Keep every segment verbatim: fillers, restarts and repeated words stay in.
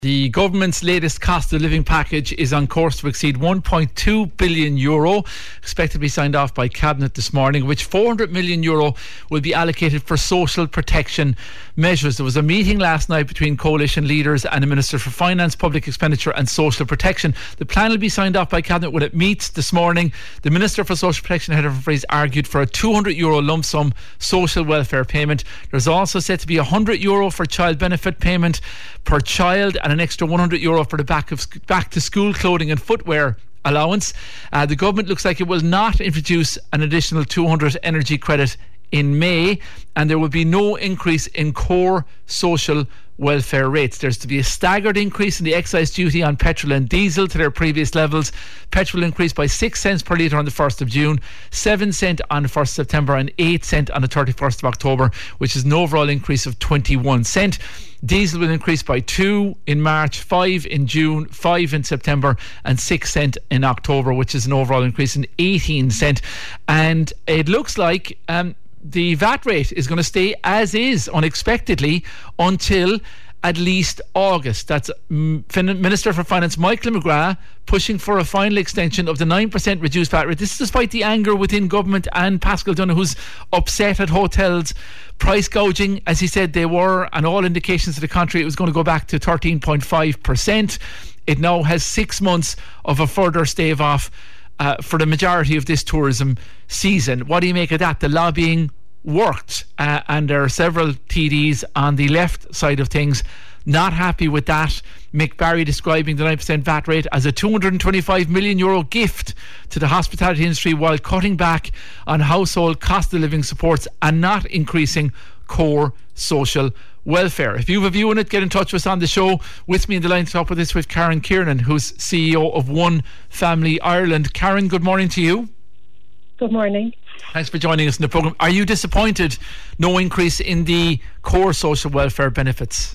The government's latest cost of living package is on course to exceed one point two billion euro, expected to be signed off by Cabinet this morning, which four hundred million euro will be allocated for social protection measures. There was a meeting last night between coalition leaders and the Minister for Finance, Public Expenditure and Social Protection. The plan will be signed off by Cabinet when it meets this morning. The Minister for Social Protection, Heather Humphreys, argued for a two hundred euro lump sum social welfare payment. There's also said to be one hundred euro for child benefit payment per child and an extra one hundred euro for the back of back to school clothing and footwear allowance. Uh, the government looks like it will not introduce an additional two hundred energy credit in May, and there will be no increase in core social welfare rates. There's to be a staggered increase in the excise duty on petrol and diesel to their previous levels. Petrol increased by six cents per litre on the first of June, seven cents on the first of September and eight cents on the thirty-first of October, which is an overall increase of twenty-one cents. Diesel will increase by two in March, five in June, five in September and six cents in October, which is an overall increase in eighteen cents. And it looks like um, the V A T rate is going to stay as is unexpectedly until at least August. That's Minister for Finance Michael McGrath pushing for a final extension of the nine percent reduced V A T rate. This is despite the anger within government and Paschal Donohoe, who's upset at hotels price gouging, as he said they were, and all indications to the contrary, it was going to go back to thirteen point five percent. It now has six months of a further stave off Uh, for the majority of this tourism season. What do you make of that? The lobbying worked, uh, and there are several T Ds on the left side of things not happy with that. Mick Barry describing the nine percent V A T rate as a two hundred twenty-five million euro gift to the hospitality industry while cutting back on household cost of living supports and not increasing core social welfare. If you have a view on it, get in touch with us on the show. With me in the line to talk with this with Karen Kiernan, who's C E O of One Family Ireland. Karen, good morning to you. Good morning. Thanks for joining us in the programme. Are you disappointed no increase in the core social welfare benefits?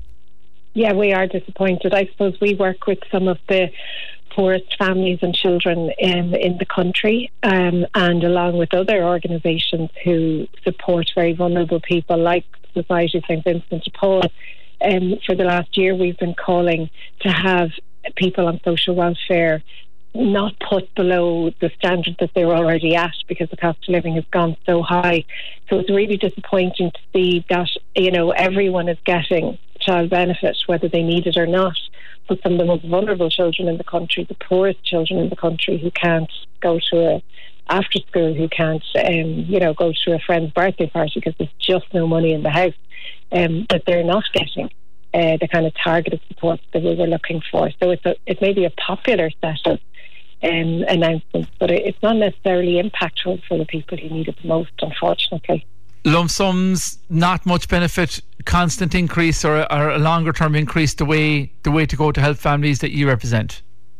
Yeah, we are disappointed. I suppose we work with some of the poorest families and children in in the country, um, and along with other organisations who support very vulnerable people like Society St Vincent de Paul. Um, for the last year we've been calling to have people on social welfare not put below the standard that they're already at, because the cost of living has gone so high. So it's really disappointing to see that, you know, everyone is getting child benefit whether they need it or not, but some of the most vulnerable children in the country, the poorest children in the country who can't go to a after school, who can't um, you know go to a friend's birthday party because there's just no money in the house, um, that they're not getting uh, the kind of targeted support that we were looking for. So it's a, it may be a popular set of um, announcements, but it, it's not necessarily impactful for the people who need it the most, unfortunately. Lump sums, not much benefit, constant increase or, or a longer term increase, the way the way to go to help families that you represent?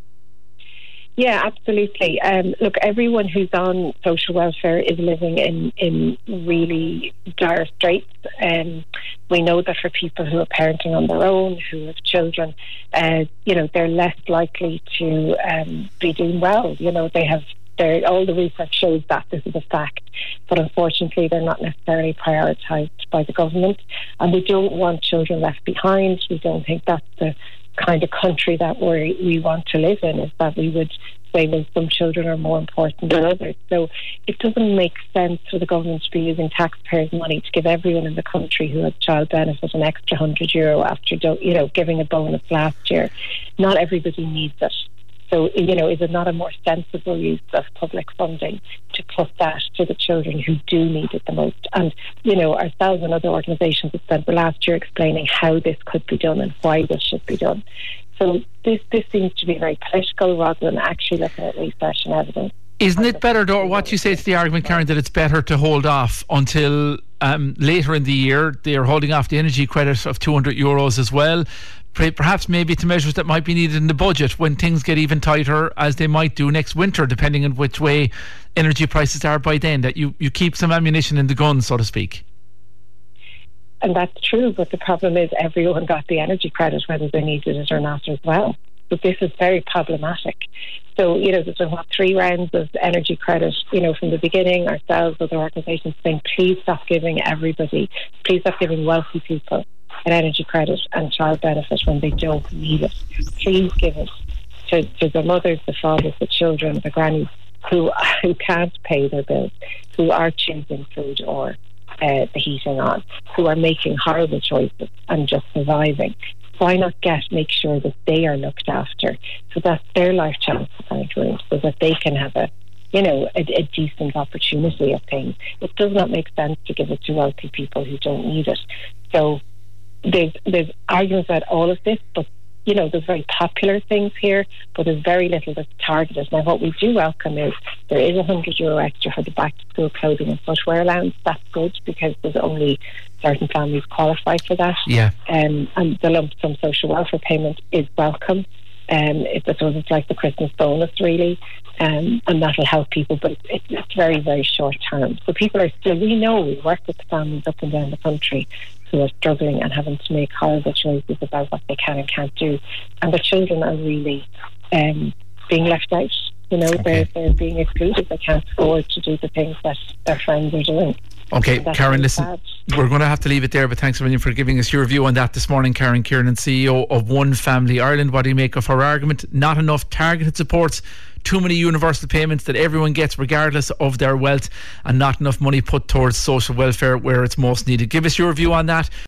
Yeah, absolutely. Um, look, everyone who's on social welfare is living in, in really dire straits. Um, we know that for people who are parenting on their own, who have children, uh, you know, they're less likely to um, be doing well. You know, they have They're, all the research shows that this is a fact, but unfortunately they're not necessarily prioritised by the government, and we don't want children left behind. We don't think that's the kind of country that we we want to live in, is that we would say, well, some children are more important than others. So it doesn't make sense for the government to be using taxpayers' money to give everyone in the country who has child benefit an extra one hundred euro after, you know, giving a bonus last year. Not everybody needs it. So, you know, is it not a more sensible use of public funding to put that to the children who do need it the most? And, you know, ourselves and other organisations have spent the last year explaining how this could be done and why this should be done. So this this seems to be very political rather than actually looking at research and evidence. Isn't it better, though, what you say to the argument, Karen, that it's better to hold off until um, later in the year? They're holding off the energy credit of two hundred euros as well. Perhaps maybe to measures that might be needed in the budget when things get even tighter, as they might do next winter, depending on which way energy prices are by then, that you, you keep some ammunition in the gun, so to speak. And that's true, but the problem is everyone got the energy credit whether they needed it or not as well. But this is very problematic. So, you know, there's been what, three rounds of energy credit, you know, from the beginning. Ourselves, other organisations saying, please stop giving everybody, please stop giving wealthy people an energy credit and child benefit when they don't need it. Please give it to, to the mothers, the fathers, the children, the grannies who who can't pay their bills, who are choosing food or uh, the heating on, who are making horrible choices and just surviving. Why not get make sure that they are looked after, so that their life chances are ruined, so that they can have a you know a, a decent opportunity of things. It does not make sense to give it to wealthy people who don't need it. So there's there's arguments about all of this, but you know, there's very popular things here, but there's very little that's targeted. Now, what we do welcome is there is a hundred euro extra for the back-to-school clothing and footwear allowance. That's good, because there's only certain families qualify for that. Yeah. Um, and the lump sum social welfare payment is welcome. Um, it, I suppose it's like the Christmas bonus, really, um, and that'll help people, but it's, it's very, very short term. So people are still, we know, we work with the families up and down the country who are struggling and having to make horrible choices about what they can and can't do, and the children are really um, being left out. You know, okay. they're, they're being excluded. They can't afford to do the things that their friends are doing. Okay, Karen, really listen, sad. We're going to have to leave it there, but thanks a million for giving us your view on that this morning. Karen Kiernan, C E O of One Family Ireland. What do you make of her argument? Not enough targeted supports, too many universal payments that everyone gets regardless of their wealth, and not enough money put towards social welfare where it's most needed. Give us your view on that.